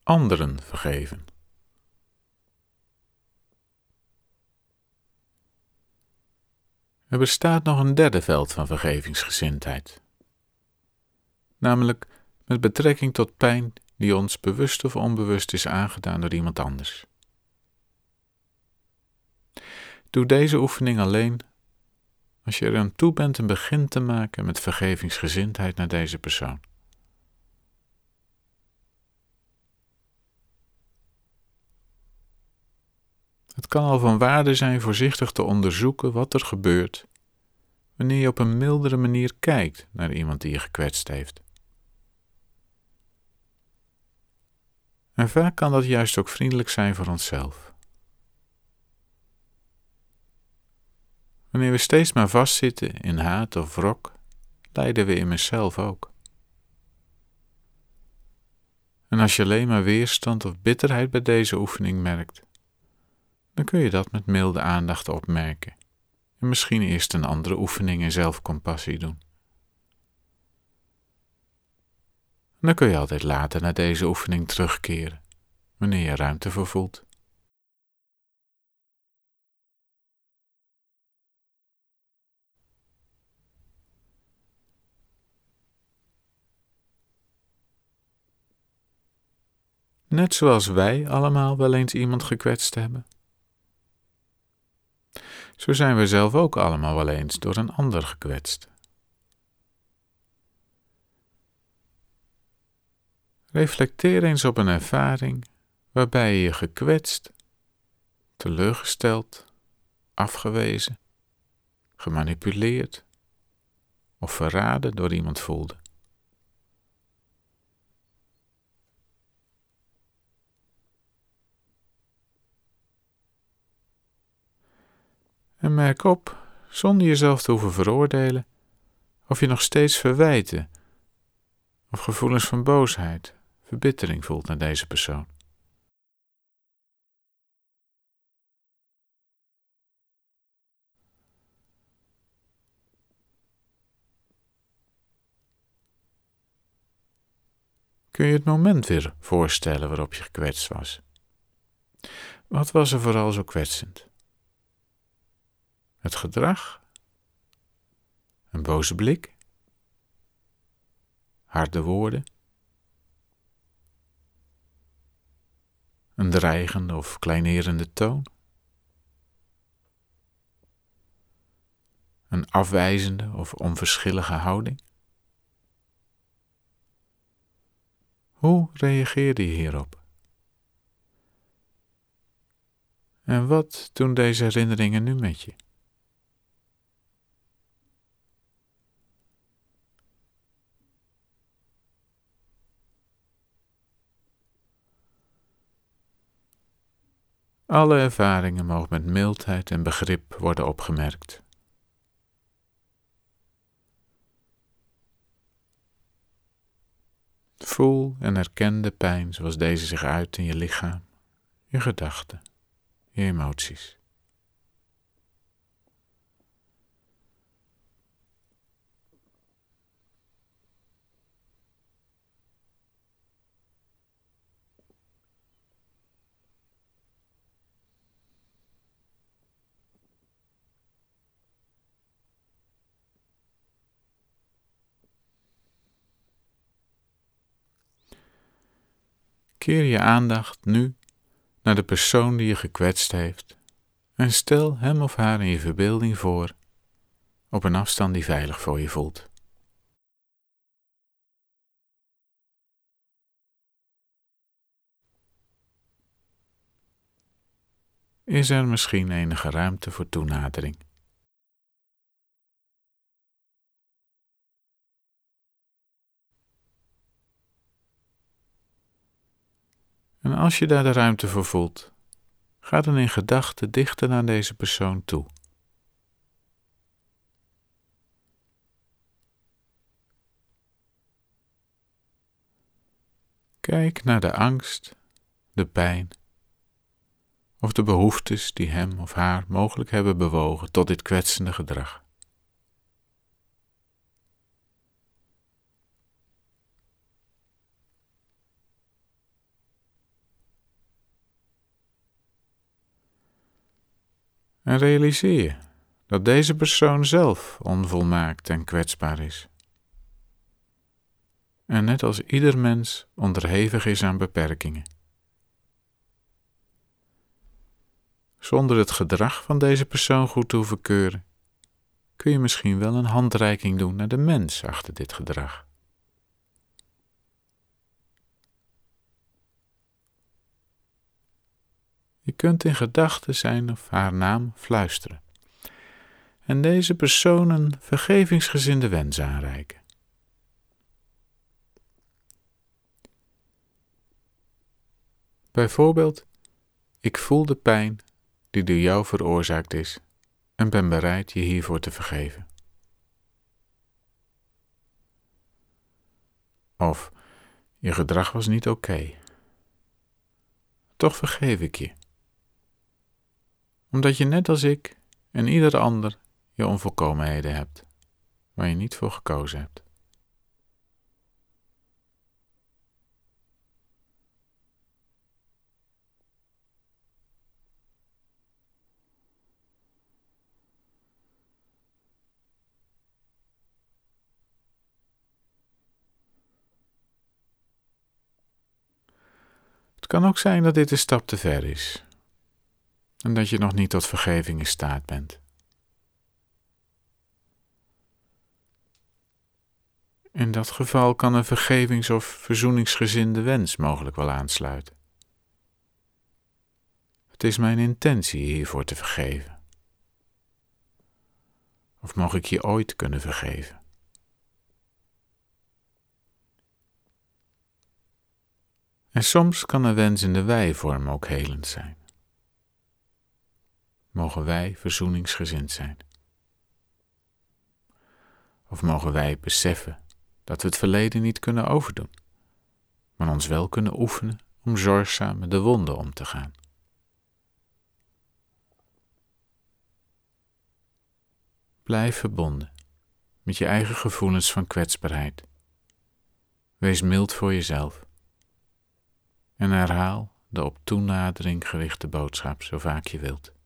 anderen vergeven. Er bestaat nog een derde veld van vergevingsgezindheid, namelijk met betrekking tot pijn die ons bewust of onbewust is aangedaan door iemand anders. Doe deze oefening alleen als je er aan toe bent een begin te maken met vergevingsgezindheid naar deze persoon. Het kan al van waarde zijn voorzichtig te onderzoeken wat er gebeurt wanneer je op een mildere manier kijkt naar iemand die je gekwetst heeft. En vaak kan dat juist ook vriendelijk zijn voor onszelf. Wanneer we steeds maar vastzitten in haat of wrok, lijden we immers zelf ook. En als je alleen maar weerstand of bitterheid bij deze oefening merkt, dan kun je dat met milde aandacht opmerken en misschien eerst een andere oefening in zelfcompassie doen. En dan kun je altijd later naar deze oefening terugkeren, wanneer je ruimte voor voelt. Net zoals wij allemaal wel eens iemand gekwetst hebben. Zo zijn we zelf ook allemaal wel eens door een ander gekwetst. Reflecteer eens op een ervaring waarbij je je gekwetst, teleurgesteld, afgewezen, gemanipuleerd of verraden door iemand voelde. En merk op, zonder jezelf te hoeven veroordelen, of je nog steeds verwijten of gevoelens van boosheid, verbittering voelt naar deze persoon. Kun je het moment weer voorstellen waarop je gekwetst was? Wat was er vooral zo kwetsend? Het gedrag? Een boze blik? Harde woorden? Een dreigende of kleinerende toon? Een afwijzende of onverschillige houding? Hoe reageerde je hierop? En wat doen deze herinneringen nu met je? Alle ervaringen mogen met mildheid en begrip worden opgemerkt. Voel en erken de pijn zoals deze zich uit in je lichaam, je gedachten, je emoties. Keer je aandacht nu naar de persoon die je gekwetst heeft en stel hem of haar in je verbeelding voor op een afstand die veilig voor je voelt. Is er misschien enige ruimte voor toenadering? En als je daar de ruimte voor voelt, ga dan in gedachten dichter naar deze persoon toe. Kijk naar de angst, de pijn of de behoeftes die hem of haar mogelijk hebben bewogen tot dit kwetsende gedrag. En realiseer je dat deze persoon zelf onvolmaakt en kwetsbaar is. En net als ieder mens onderhevig is aan beperkingen. Zonder het gedrag van deze persoon goed te hoeven keuren, kun je misschien wel een handreiking doen naar de mens achter dit gedrag. Je kunt in gedachten zijn of haar naam fluisteren en deze persoon een vergevingsgezinde wens aanreiken. Bijvoorbeeld, ik voel de pijn die door jou veroorzaakt is en ben bereid je hiervoor te vergeven. Of, je gedrag was niet oké. Toch vergeef ik je. Omdat je net als ik en ieder ander je onvolkomenheden hebt, waar je niet voor gekozen hebt. Het kan ook zijn dat dit een stap te ver is en dat je nog niet tot vergeving in staat bent. In dat geval kan een vergevings- of verzoeningsgezinde wens mogelijk wel aansluiten. Het is mijn intentie je hiervoor te vergeven. Of mocht ik je ooit kunnen vergeven? En soms kan een wens in de wij-vorm ook helend zijn. Mogen wij verzoeningsgezind zijn? Of mogen wij beseffen dat we het verleden niet kunnen overdoen, maar ons wel kunnen oefenen om zorgzaam met de wonden om te gaan? Blijf verbonden met je eigen gevoelens van kwetsbaarheid. Wees mild voor jezelf en herhaal de op toenadering gerichte boodschap zo vaak je wilt.